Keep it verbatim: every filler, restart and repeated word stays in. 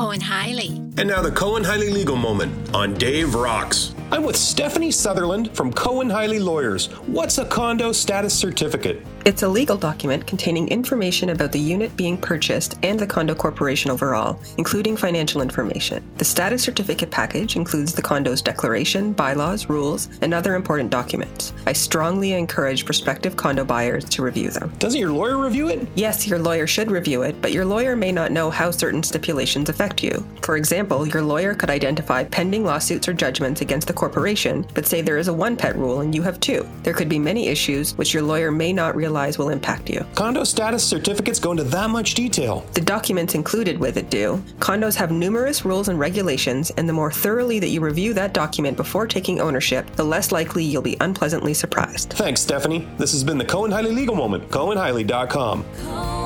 Cohen Hiley. And now the Cohen Hiley Legal Moment on Dave Rocks. I'm with Stephanie Sutherland from Cohen Hiley Lawyers. What's a condo status certificate? It's a legal document containing information about the unit being purchased and the condo corporation overall, including financial information. The status certificate package includes the condo's declaration, bylaws, rules, and other important documents. I strongly encourage prospective condo buyers to review them. Doesn't your lawyer review it? Yes, your lawyer should review it, but your lawyer may not know how certain stipulations affect you. For example, your lawyer could identify pending lawsuits or judgments against the corporation, but say there is a one-pet rule and you have two. There could be many issues which your lawyer may not realize will impact you. Condo status certificates go into that much detail. The documents included with it do. Condos have numerous rules and regulations, and the more thoroughly that you review that document before taking ownership, the less likely you'll be unpleasantly surprised. Thanks, Stephanie. This has been the Cohen Hiley Legal Moment. Cohen Hiley dot com.